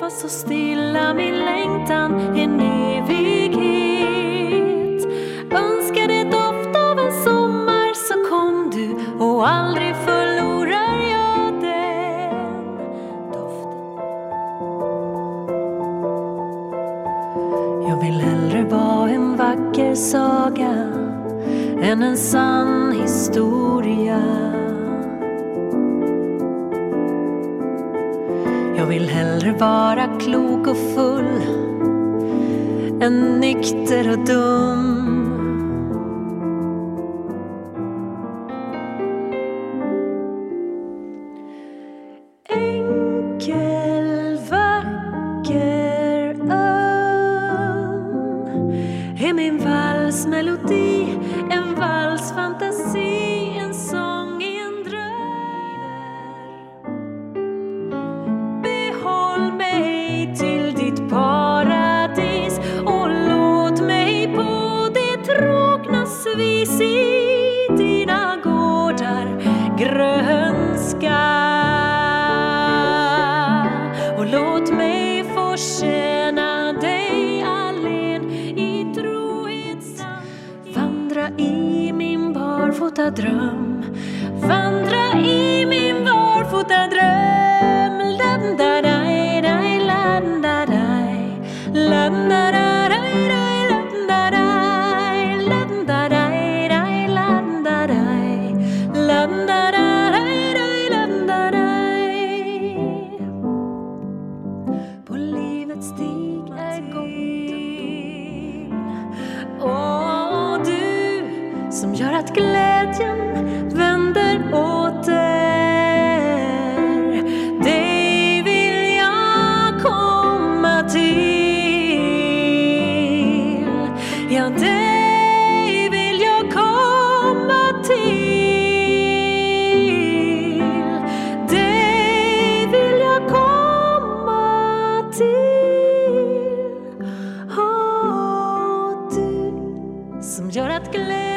var så stilla min längtan en evighet. Önskade doft av en sommar så kom du och aldrig förlorar jag den doften. Jag vill hellre vara en vacker saga än en sann historia. Jag vill hellre vara klok och full än nykter och dum. Enkel, vacker, öm är min valsmelodi, en valsfantasi, en sång i en dröm. Behåll mig till ditt paradis och låt mig på det tråknas vis i dina gårdar grönska. Och låt mig få känna dig allen i trohetsand. Vandra i min barfota dröm, vandra i min barfota dröm. Landadaj, daj, landadaj, landadaj, daj, landadaj, landadaj, daj, landadaj, landadaj, daj, landadaj. På livets stig är gången. Åh, du som gör att glädjen vänder åter. Dig vill jag komma till. Ja, dig vill jag komma till. Dig vill jag komma till. Åh, du som gör att glädjen